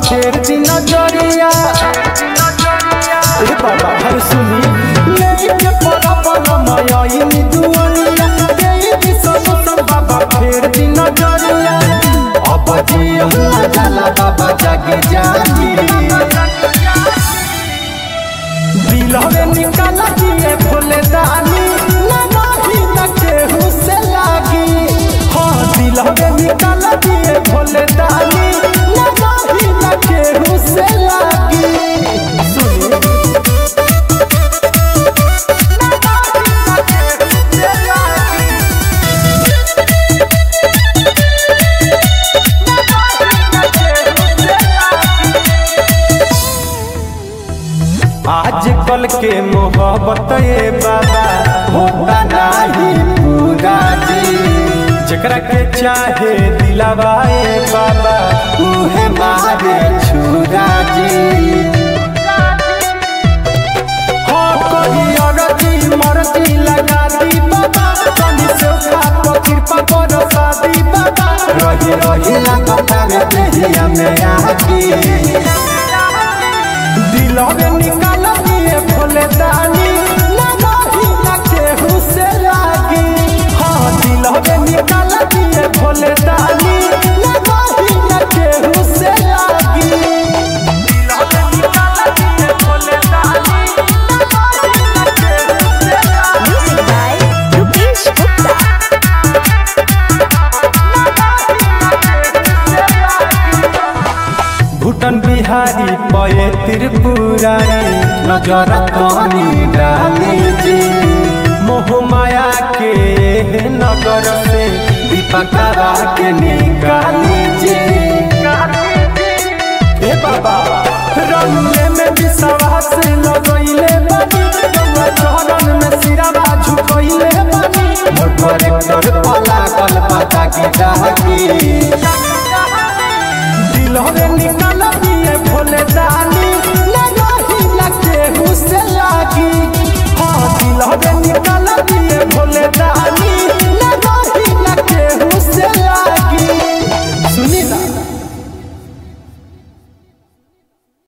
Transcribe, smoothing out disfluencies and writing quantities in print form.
फेर दी नजरिया बाबा हर सुनी लेके परबल मयनी दुनिया देई सब बाबा फेर दी नजरिया अब जिया जाला बाबा जागे जागी दिल में निकाल दिए भोले दानी नहीं न केहू से लागी हाँ दिल में निकाल दिए भोले दानी नहीं न केहू से लागी आजकल के मोहब्बत ये बाबा होता नहीं पूरा जी जकरा के चाहे दिलावा ये बाबा उहे मारे छुरा जी हाँ कोई औरती मरती लगा दी बाबा तनी से उठा कृपा बरसा दी बाबा रही रही लगता रे देहिया में आकी दिल में निकाल दिए भोले दानी नहीं न केहू से लागी हाँ दिल में निकाल दिए भोले दानी नहीं न केहू से लागी दिल में निकाल दिए भोले दानी नहीं न केहू से लागी भूटान बिहारी पये त्रिपुरारी नजर तनी डाली जी मोह माया के नगर से दीपकरा के निकाली जी हे बाबा रंगे में विश्वास लगइले बानी गंगा चरण में सिरावा झुकइले बानी मोर करेक्टर पला कल पता की डाकी दिल में निकाल दिए भोले दानी नहीं न केहू से लागी हाँ दिल में निकाल दिए भोले दानी